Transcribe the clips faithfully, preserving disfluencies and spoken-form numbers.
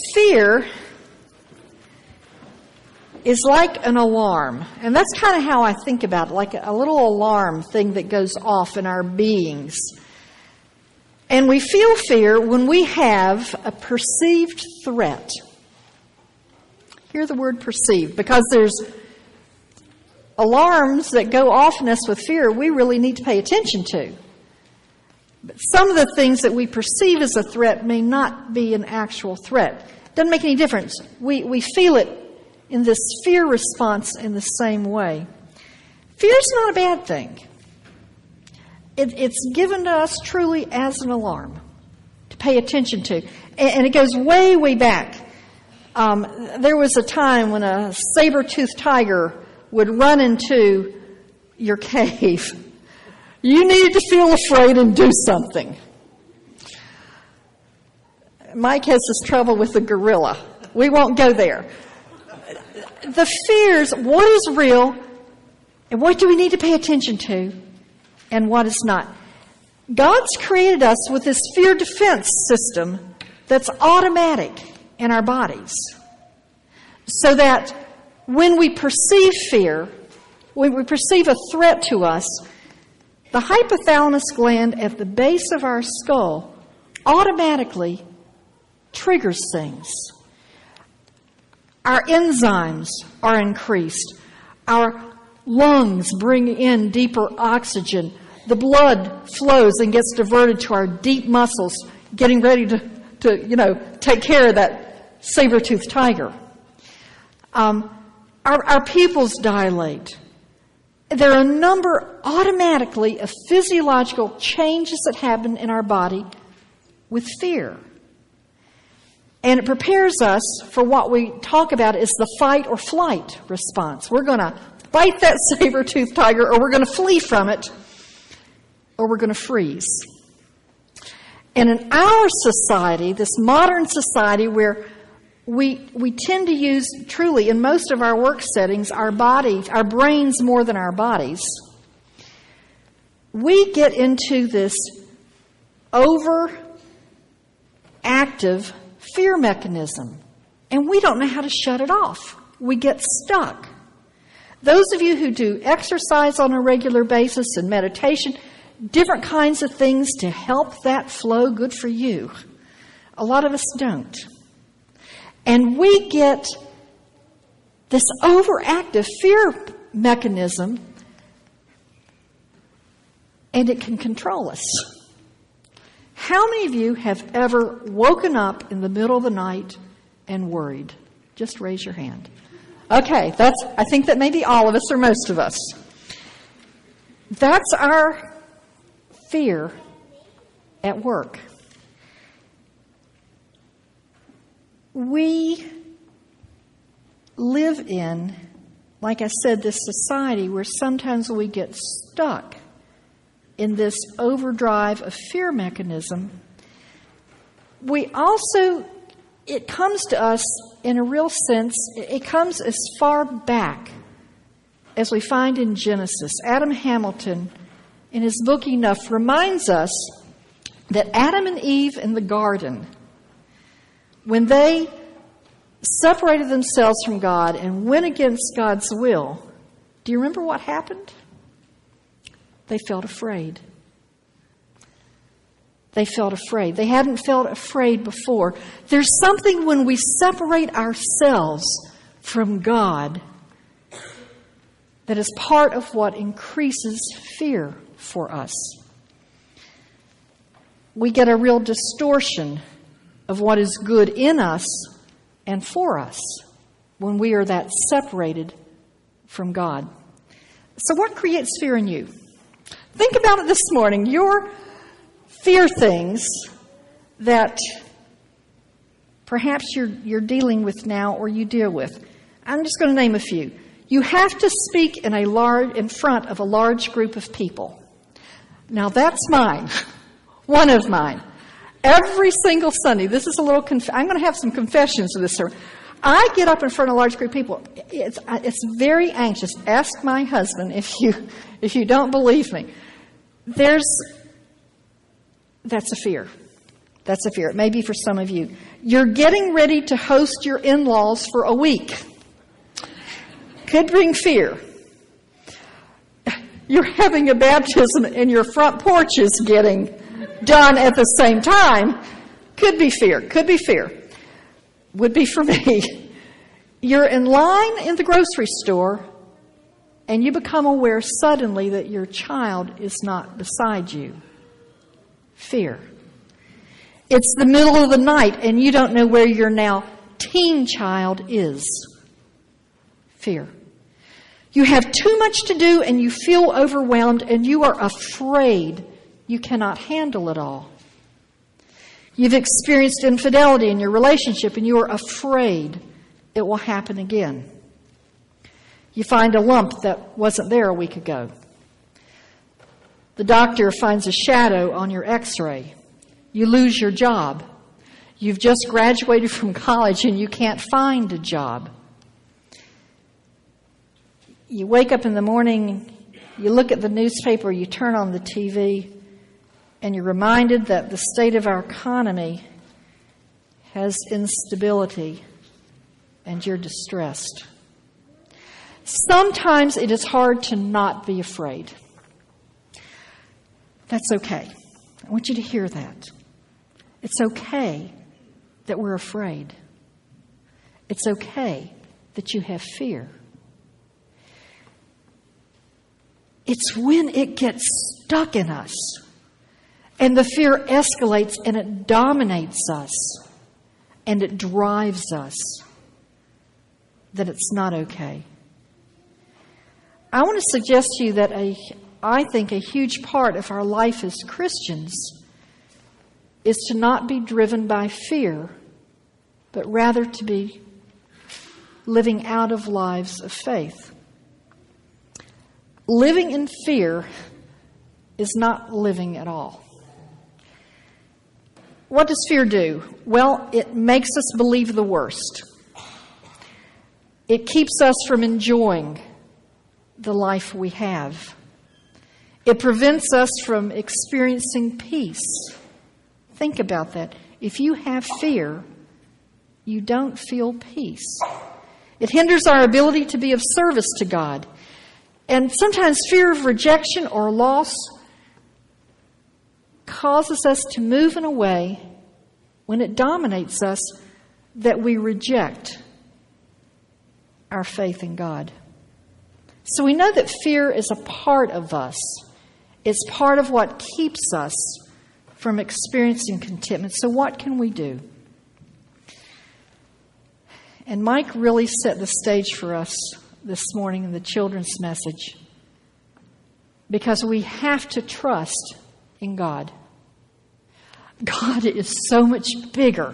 Fear is like an alarm. And that's kind of how I think about it, like a little alarm thing that goes off in our beings. And we feel fear when we have a perceived threat. Hear the word perceived, because there's alarms that go off in us with fear we really need to pay attention to. But some of the things that we perceive as a threat may not be an actual threat. Doesn't make any difference. We, we feel it in this fear response in the same way. Fear is not a bad thing. It, it's given to us truly as an alarm to pay attention to. And, and it goes way, way back. Um, there was a time when a saber-toothed tiger would run into your cave. You needed to feel afraid and do something. Mike has this trouble with the gorilla. We won't go there. The fears, what is real, and what do we need to pay attention to, and what is not. God's created us with this fear defense system that's automatic in our bodies. So that when we perceive fear, when we perceive a threat to us, the hypothalamus gland at the base of our skull automatically triggers things. Our enzymes are increased. Our lungs bring in deeper oxygen. The blood flows and gets diverted to our deep muscles, getting ready to, to you know, take care of that saber-toothed tiger. Um, our, our pupils dilate. There are a number automatically of physiological changes that happen in our body with fear. And it prepares us for what we talk about as the fight or flight response. We're going to fight that saber-toothed tiger, or we're going to flee from it, or we're going to freeze. And in our society, this modern society where we we tend to use, truly, in most of our work settings, our bodies, our brains more than our bodies, we get into this overactive fear mechanism, and we don't know how to shut it off. We get stuck. Those of you who do exercise on a regular basis and meditation, different kinds of things to help that flow, good for you. A lot of us don't. And we get this overactive fear mechanism, and it can control us. How many of you have ever woken up in the middle of the night and worried? Just raise your hand. Okay, that's, I think that maybe all of us or most of us. That's our fear at work. We live in, like I said, this society where sometimes we get stuck in this overdrive of fear mechanism. We also, it comes to us in a real sense, it comes as far back as we find in Genesis. Adam Hamilton, in his book Enough, reminds us that Adam and Eve in the garden, when they separated themselves from God and went against God's will, do you remember what happened? They felt afraid. They felt afraid. They hadn't felt afraid before. There's something when we separate ourselves from God that is part of what increases fear for us. We get a real distortion of what is good in us and for us when we are that separated from God. So what creates fear in you? Think about it this morning. Your fear things that perhaps you're, you're dealing with now or you deal with. I'm just going to name a few. You have to speak in a large, in front of a large group of people. Now that's mine. One of mine. Every single Sunday, this is a little, conf- I'm going to have some confessions in this sermon. I get up in front of a large group of people. It's, it's very anxious. Ask my husband if you, if you don't believe me. There's, that's a fear. That's a fear. It may be for some of you. You're getting ready to host your in-laws for a week. Could bring fear. You're having a baptism and your front porch is getting done at the same time. Could be fear. Could be fear. Would be for me. You're in line in the grocery store and you become aware suddenly that your child is not beside you. Fear. It's the middle of the night and you don't know where your now teen child is. Fear. You have too much to do and you feel overwhelmed and you are afraid you cannot handle it all. You've experienced infidelity in your relationship and you are afraid it will happen again. You find a lump that wasn't there a week ago. The doctor finds a shadow on your x-ray. You lose your job. You've just graduated from college and you can't find a job. You wake up in the morning, you look at the newspaper, you turn on the T V, and you're reminded that the state of our economy has instability and you're distressed. Sometimes it is hard to not be afraid. That's okay. I want you to hear that. It's okay that we're afraid. It's okay that you have fear. It's when it gets stuck in us and the fear escalates and it dominates us and it drives us that it's not okay. I want to suggest to you that a, I think a huge part of our life as Christians is to not be driven by fear, but rather to be living out of lives of faith. Living in fear is not living at all. What does fear do? Well, it makes us believe the worst. It keeps us from enjoying the life we have. It prevents us from experiencing peace. Think about that. If you have fear, you don't feel peace. It hinders our ability to be of service to God. And sometimes fear of rejection or loss causes us to move in a way, when it dominates us, that we reject our faith in God. So we know that fear is a part of us. It's part of what keeps us from experiencing contentment. So what can we do? And Mike really set the stage for us this morning in the children's message, because we have to trust in God. God is so much bigger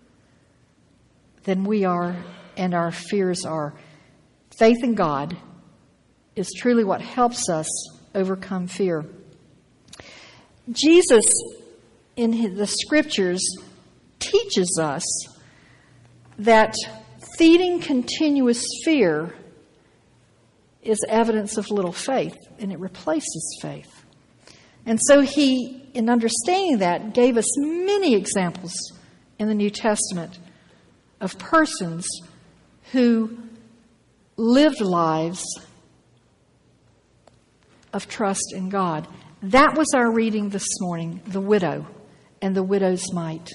than we are and our fears are. Faith in God is truly what helps us overcome fear. Jesus, in the Scriptures, teaches us that feeding continuous fear is evidence of little faith, and it replaces faith. And so he, in understanding that, gave us many examples in the New Testament of persons who lived lives of trust in God. That was our reading this morning, the widow and the widow's mite.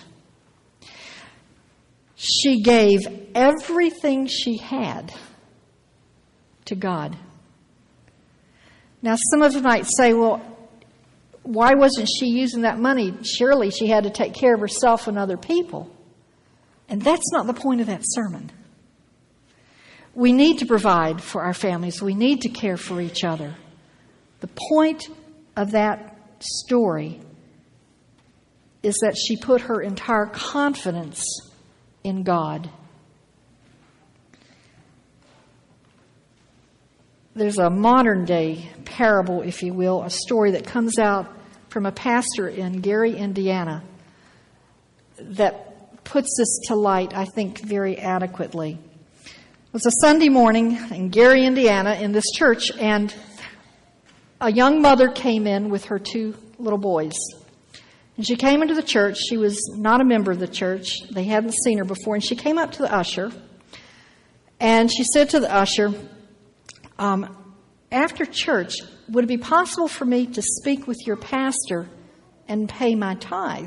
She gave everything she had to God. Now, some of you might say, well, why wasn't she using that money? Surely she had to take care of herself and other people. And that's not the point of that sermon. We need to provide for our families. We need to care for each other. The point of that story is that she put her entire confidence in God. There's a modern day parable, if you will, a story that comes out from a pastor in Gary, Indiana, that puts this to light, I think, very adequately. It was a Sunday morning in Gary, Indiana, in this church, and a young mother came in with her two little boys. And she came into the church. She was not a member of the church. They hadn't seen her before. And she came up to the usher. And she said to the usher, um, after church, would it be possible for me to speak with your pastor and pay my tithe?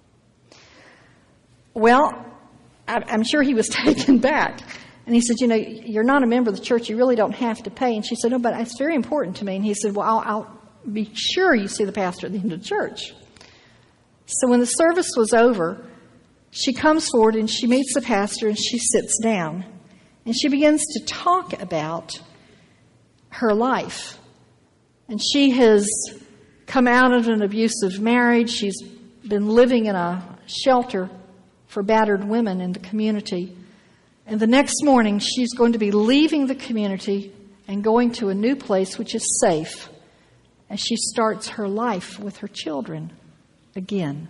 Well, I'm sure he was taken back. And he said, you know, you're not a member of the church. You really don't have to pay. And she said, no, but it's very important to me. And he said, well, I'll, I'll be sure you see the pastor at the end of the church. So when the service was over, she comes forward and she meets the pastor and she sits down. And she begins to talk about her life. And she has come out of an abusive marriage. She's been living in a shelter for battered women in the community. And the next morning, she's going to be leaving the community and going to a new place which is safe as she starts her life with her children again.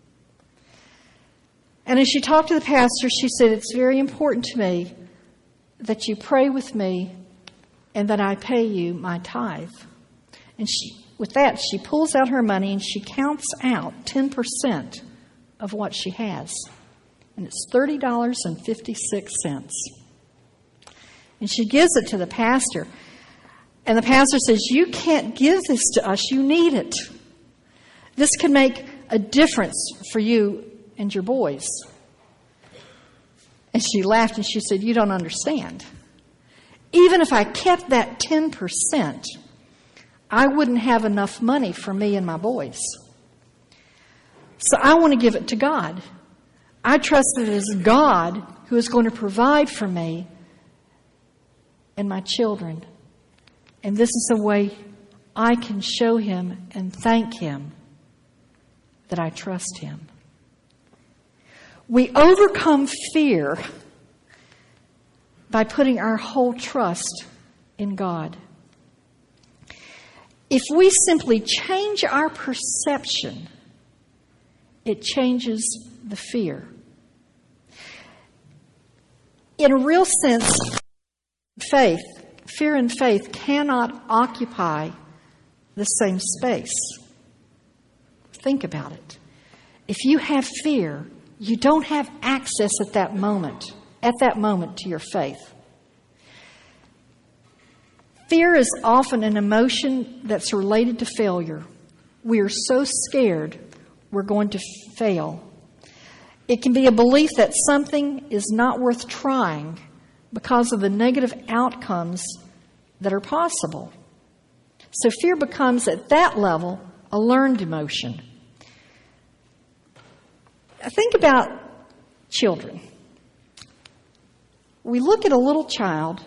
And as she talked to the pastor, she said, it's very important to me that you pray with me and that I pay you my tithe. And she, with that, she pulls out her money and she counts out ten percent of what she has. And it's thirty dollars and fifty-six cents. And she gives it to the pastor. And the pastor says, you can't give this to us. You need it. This can make a difference for you and your boys. And she laughed and she said, you don't understand. Even if I kept that ten percent, I wouldn't have enough money for me and my boys. So I want to give it to God. I trust that it is God who is going to provide for me and my children. And this is a way I can show Him and thank Him that I trust Him. We overcome fear by putting our whole trust in God. If we simply change our perception, it changes the fear. In a real sense, faith, fear and faith cannot occupy the same space. Think about it. If you have fear, you don't have access at that moment, at that moment to your faith. Fear is often an emotion that's related to failure. We are so scared we're going to fail. It can be a belief that something is not worth trying because of the negative outcomes that are possible. So fear becomes, at that level, a learned emotion. Think about children. We look at a little child.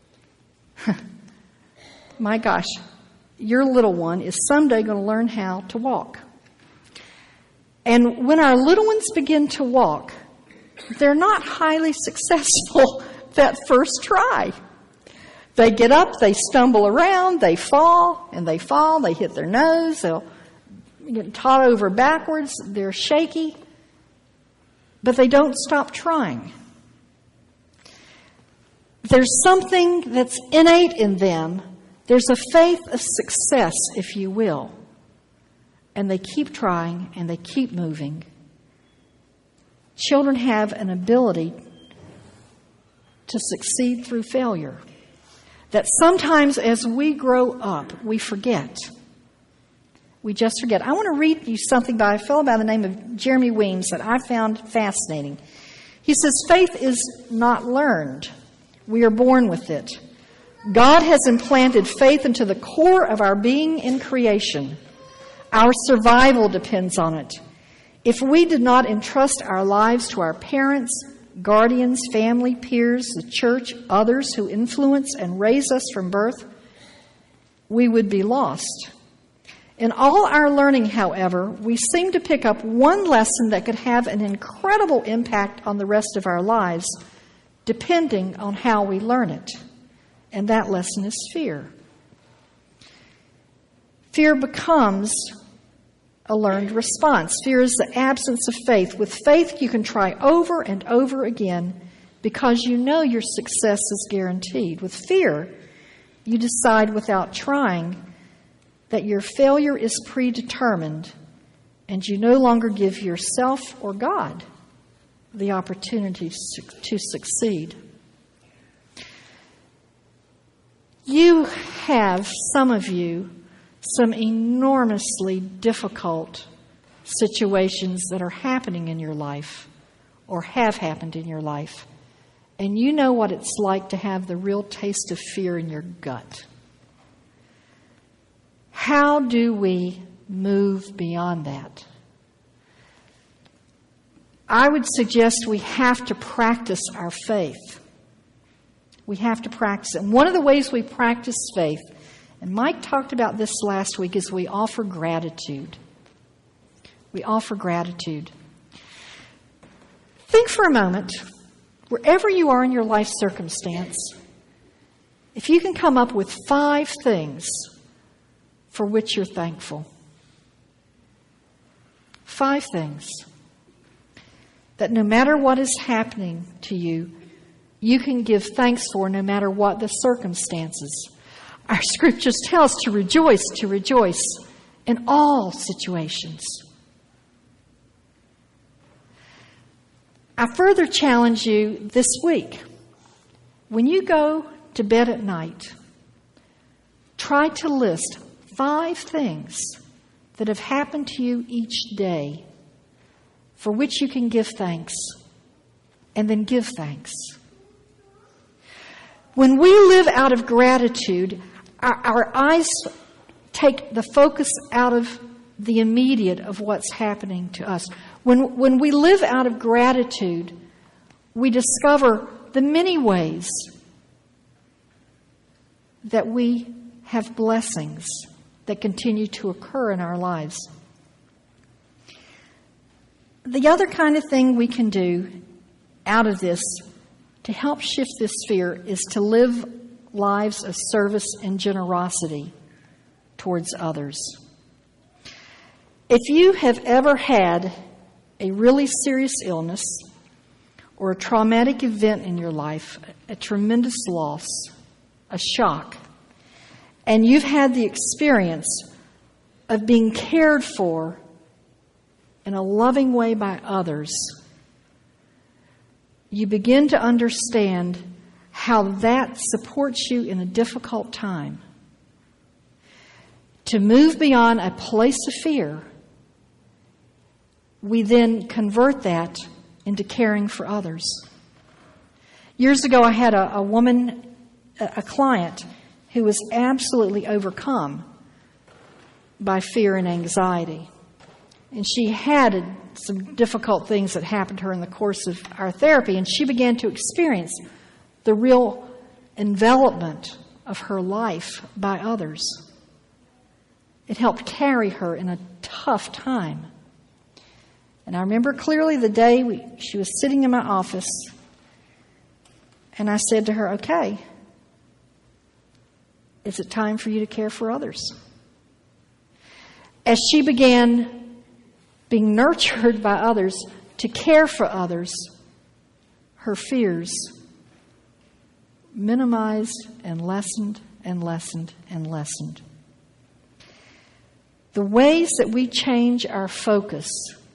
My gosh, your little one is someday going to learn how to walk. And when our little ones begin to walk, they're not highly successful that first try. They get up, they stumble around, they fall, and they fall, they hit their nose, they'll get taught over backwards, they're shaky, but they don't stop trying. There's something that's innate in them. There's a faith of success, if you will. And they keep trying and they keep moving. Children have an ability to succeed through failure that sometimes as we grow up, we forget. We just forget. I want to read you something by a fellow by the name of Jeremy Weems that I found fascinating. He says, faith is not learned. We are born with it. God has implanted faith into the core of our being in creation. Our survival depends on it. If we did not entrust our lives to our parents, guardians, family, peers, the church, others who influence and raise us from birth, we would be lost. In all our learning, however, we seem to pick up one lesson that could have an incredible impact on the rest of our lives, depending on how we learn it. And that lesson is fear. Fear becomes a learned response. Fear is the absence of faith. With faith, you can try over and over again because you know your success is guaranteed. With fear, you decide without trying that your failure is predetermined and you no longer give yourself or God the opportunity to succeed. You have, some of you, some enormously difficult situations that are happening in your life or have happened in your life. And you know what it's like to have the real taste of fear in your gut. How do we move beyond that? I would suggest we have to practice our faith. We have to practice it. And one of the ways we practice faith, and Mike talked about this last week, is we offer gratitude. We offer gratitude. Think for a moment, wherever you are in your life circumstance, if you can come up with five things for which you're thankful. Five things that no matter what is happening to you, you can give thanks for no matter what the circumstances. Our scriptures tell us to rejoice, to rejoice in all situations. I further challenge you this week. When you go to bed at night, try to list five things that have happened to you each day for which you can give thanks, and then give thanks. When we live out of gratitude, our, our eyes take the focus out of the immediate of what's happening to us. When, when we live out of gratitude, we discover the many ways that we have blessings that continue to occur in our lives. The other kind of thing we can do out of this to help shift this fear is to live lives of service and generosity towards others. If you have ever had a really serious illness or a traumatic event in your life, a tremendous loss, a shock, and you've had the experience of being cared for in a loving way by others, you begin to understand how that supports you in a difficult time. To move beyond a place of fear, we then convert that into caring for others. Years ago, I had a, a woman, a, a client, who was absolutely overcome by fear and anxiety. And she had some difficult things that happened to her in the course of our therapy, and she began to experience the real envelopment of her life by others. It helped carry her in a tough time. And I remember clearly the day we, she was sitting in my office, and I said to her, "Okay, is it time for you to care for others?" As she began being nurtured by others to care for others, her fears minimized and lessened and lessened and lessened. The ways that we change our focus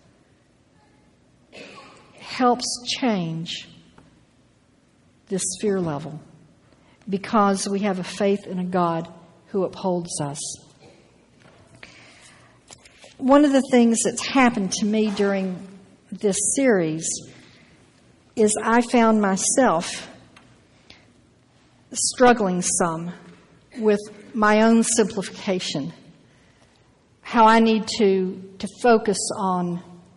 helps change this fear level, because we have a faith in a God who upholds us. One of the things that's happened to me during this series is I found myself struggling some with my own simplification, how I need to, to focus on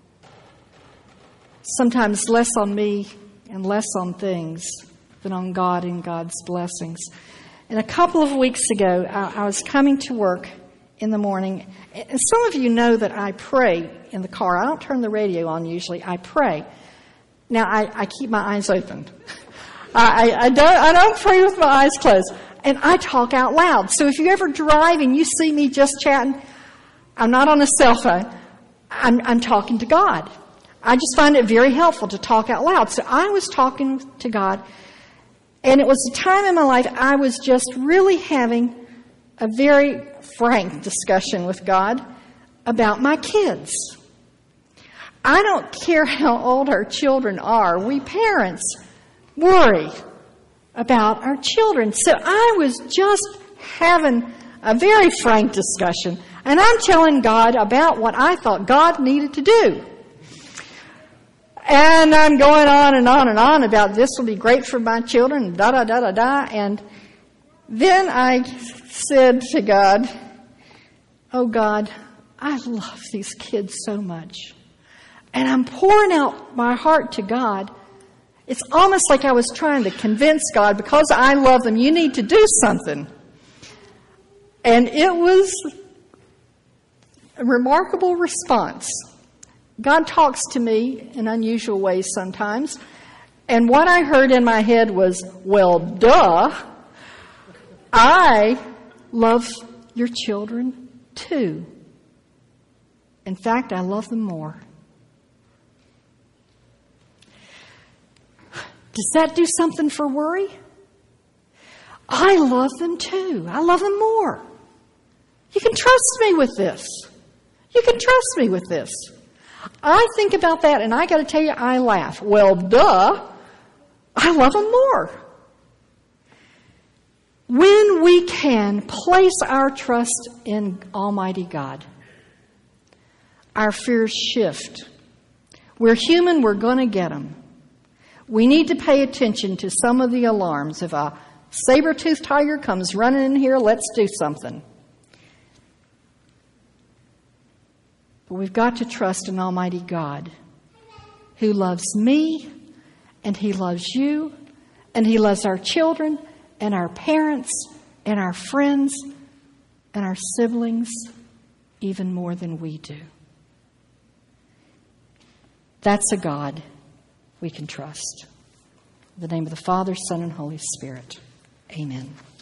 sometimes less on me and less on things than on God and God's blessings. And a couple of weeks ago, I, I was coming to work in the morning. And some of you know that I pray in the car. I don't turn the radio on usually. I pray. Now, I, I keep my eyes open. I, I, don't, I don't pray with my eyes closed. And I talk out loud. So if you ever drive and you see me just chatting, I'm not on a cell phone. I'm, I'm talking to God. I just find it very helpful to talk out loud. So I was talking to God, and it was a time in my life I was just really having a very frank discussion with God about my kids. I don't care how old our children are. We parents worry about our children. So I was just having a very frank discussion, and I'm telling God about what I thought God needed to do. And I'm going on and on and on about this will be great for my children, da da da da da. And then I said to God, oh God, I love these kids so much. And I'm pouring out my heart to God. It's almost like I was trying to convince God, because I love them, you need to do something. And it was a remarkable response. God talks to me in unusual ways sometimes. And what I heard in my head was, well, duh, I love your children too. In fact, I love them more. Does that do something for worry? I love them too. I love them more. You can trust me with this. You can trust me with this. I think about that, and I got to tell you, I laugh. Well, duh, I love them more. When we can place our trust in Almighty God, our fears shift. We're human, we're going to get them. We need to pay attention to some of the alarms. If a saber-toothed tiger comes running in here, let's do something. But we've got to trust in Almighty God, who loves me, and He loves you, and He loves our children, and our parents, and our friends, and our siblings, even more than we do. That's a God we can trust. In the name of the Father, Son, and Holy Spirit. Amen.